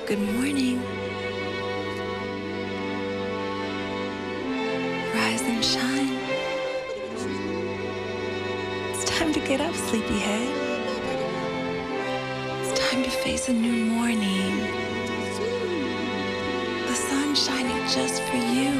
Good morning. Rise and shine. It's time to get up, sleepyhead. It's time to face a new morning. The sun's shining just for you.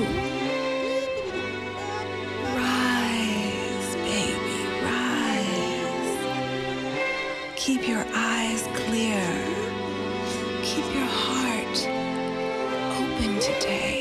Rise, baby, rise. Keep your eyes clear. Keep your heart open today.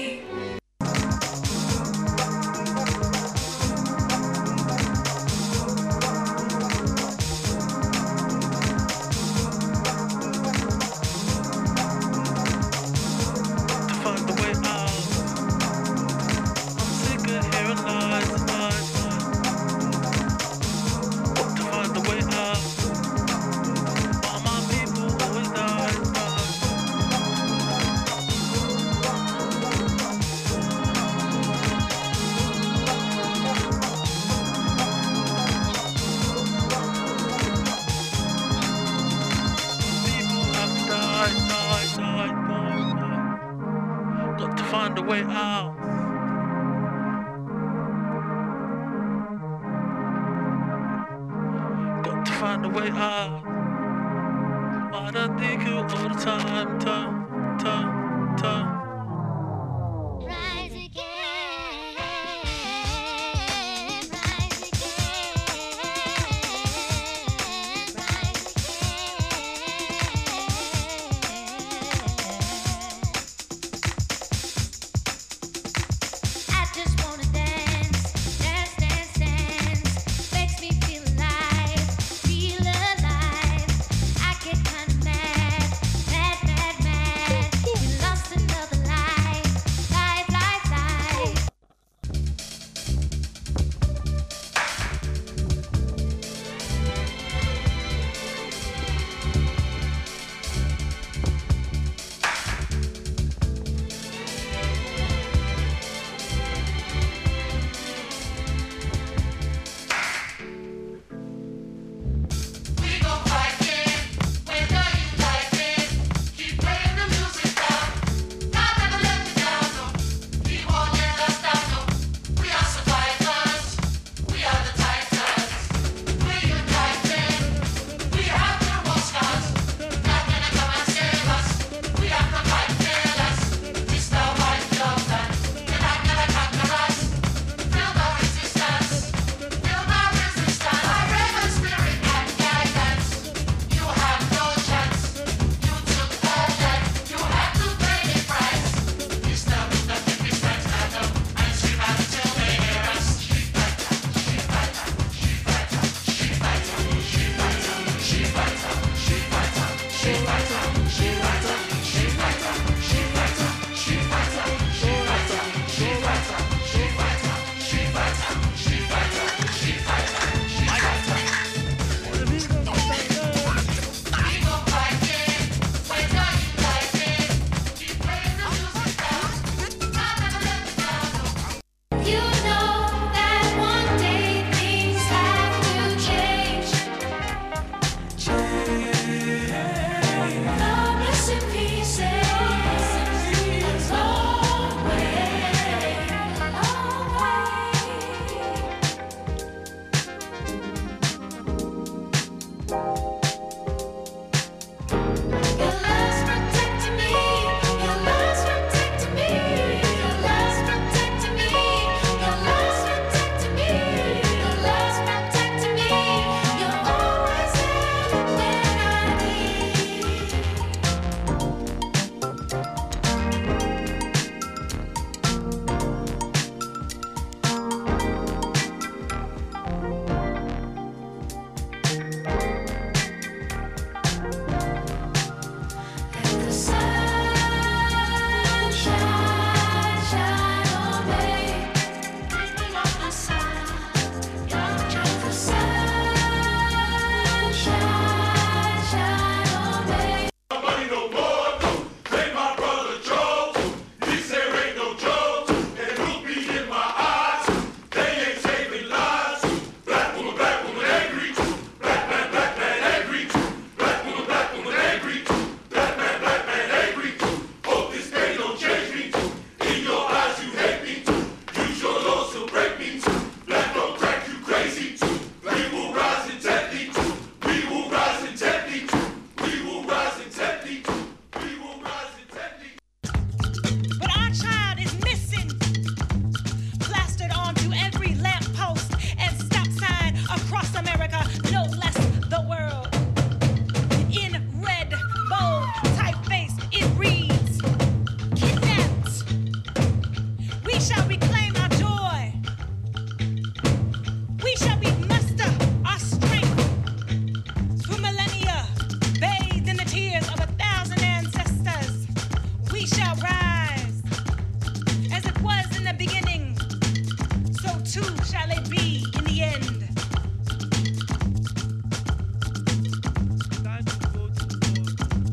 Find a way out. Got to find a way out. I don't think you all the time, time. Rise again, rise again, rise again. I just wanna dance, dance, dance, dance. Makes me feel alive, feel alive. I get kinda mad, mad, mad, mad.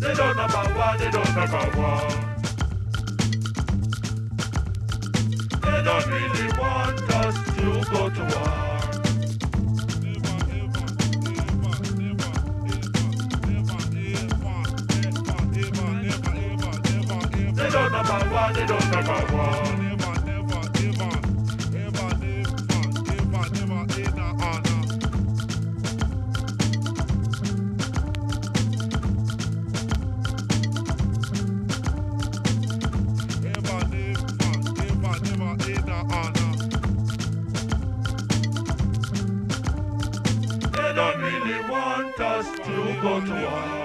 They don't know about war, they don't know about war. They don't really want us to go to war. They don't know about war, they don't know about war. They don't really want us to go to war.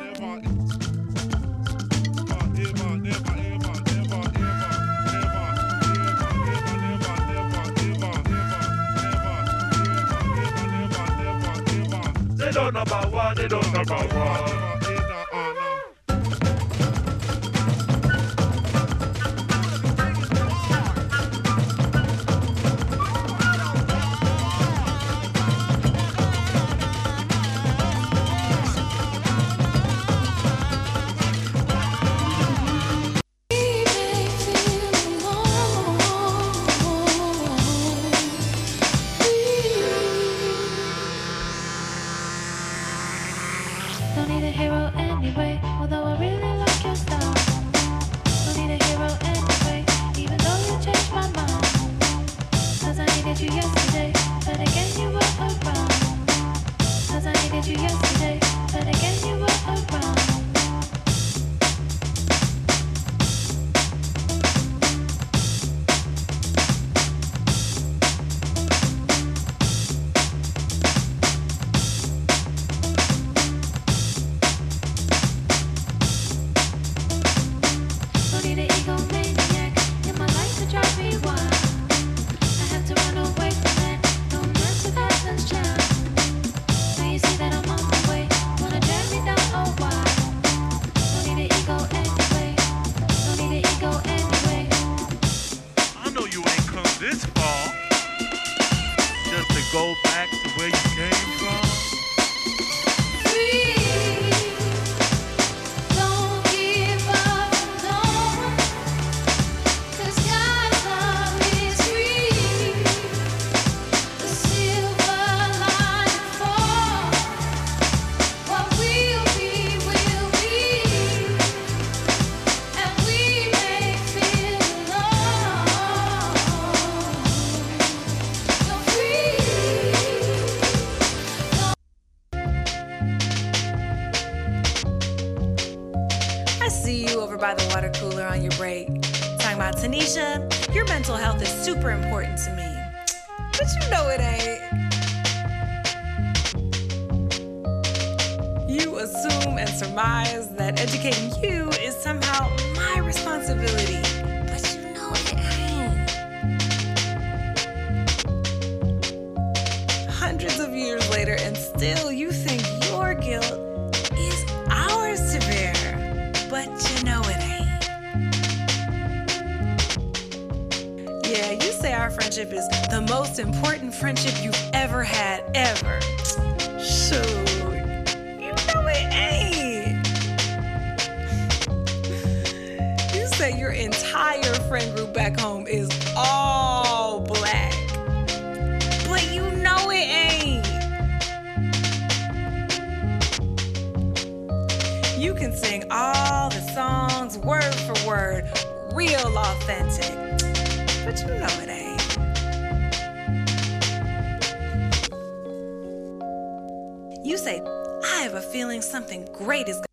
They don't know about war, they don't know about war. Don't need a hero anyway, although I really like your style. Don't need a hero anyway, even though you changed my mind. 'Cause I needed you yesterday, but again you were around. 'Cause I needed you yesterday, but again you were around. Go back to where you came from. By the water cooler on your break. Talking about Tanisha, your mental health is super important to me. But you know it ain't. You assume and surmise that educating you is somehow my responsibility. But you know it ain't. Hundreds of years later, and still you think your guilt is ours to bear. But you know it ain't. Yeah, you say our friendship is the most important friendship you've ever had, ever. Shoot, you know it ain't. You say your entire friend group back home is all black. But you know it ain't. You can sing all the songs word for word, real authentic. But you know it ain't. You say, I have a feeling something great is going to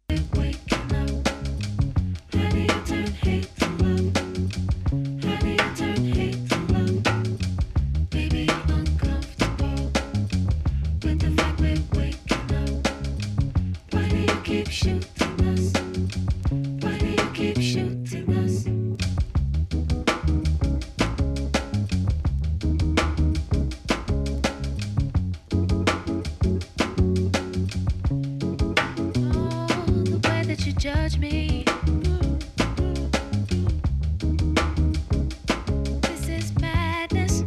judge me. This is madness.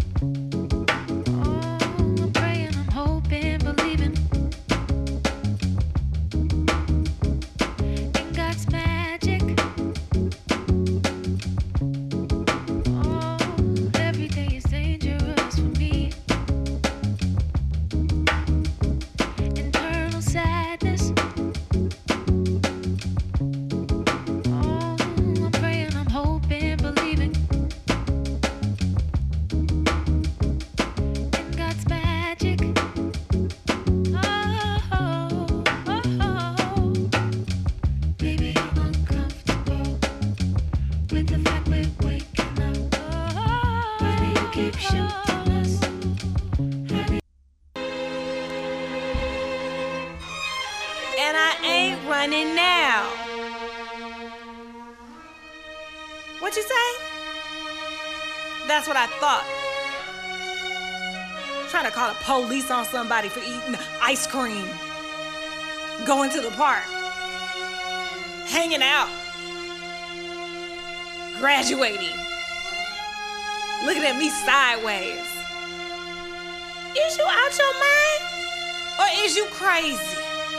Oh, I'm praying, I'm hoping, believing running now. What'd you say? That's what I thought. Trying to call the police on somebody for eating ice cream. Going to the park. Hanging out. Graduating. Looking at me sideways. Is you out your mind? Or is you crazy?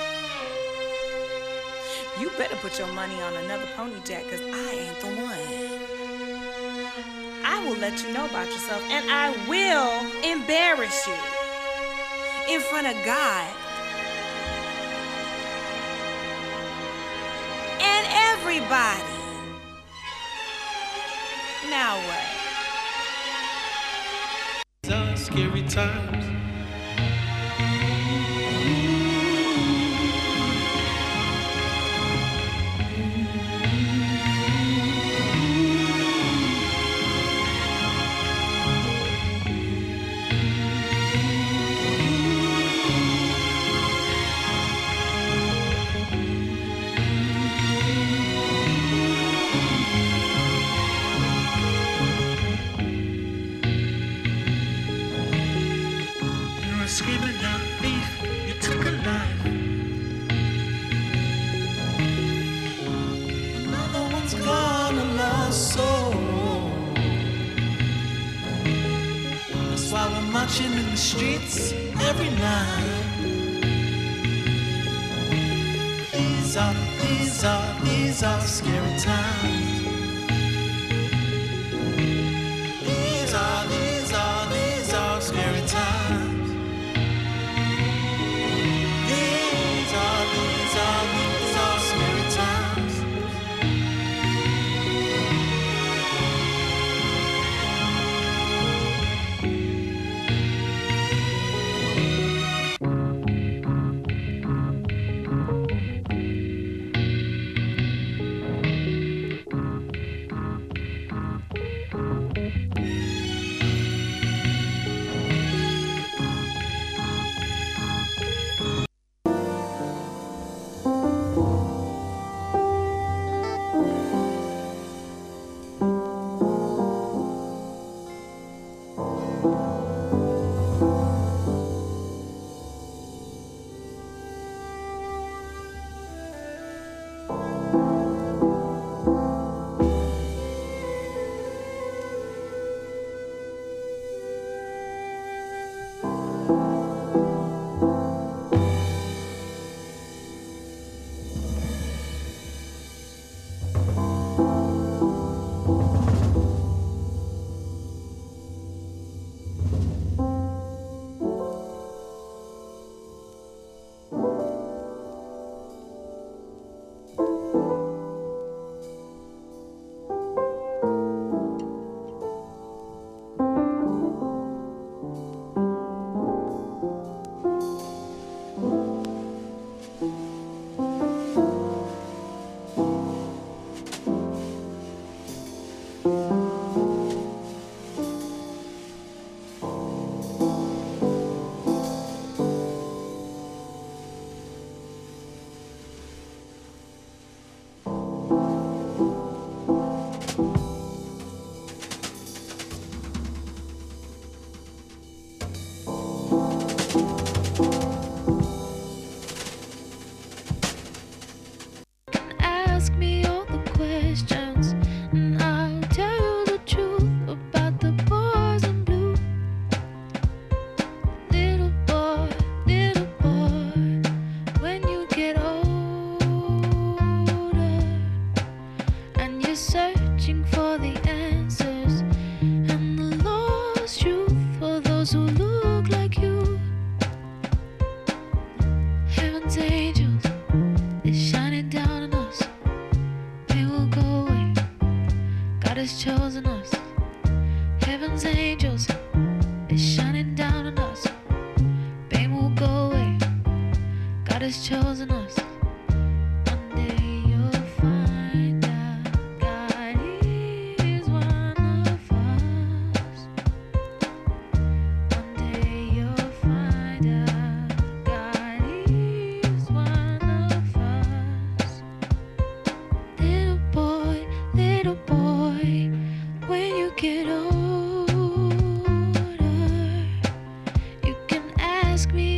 You better put your money on another pony jack, cause I ain't the one. I will let you know about yourself, and I will embarrass you in front of God and everybody. Now what? These are scary times. Screaming out beef, you took a life. Another one's gone, a lost soul. That's why we're marching in the streets every night. These are scary times. These are scary times. These are scary times. has chosen us. Heaven's angels is shining down on us. Pain will go away. God has chosen us. One day you'll find out God is one of us. One day you'll find out God is one of us. ask me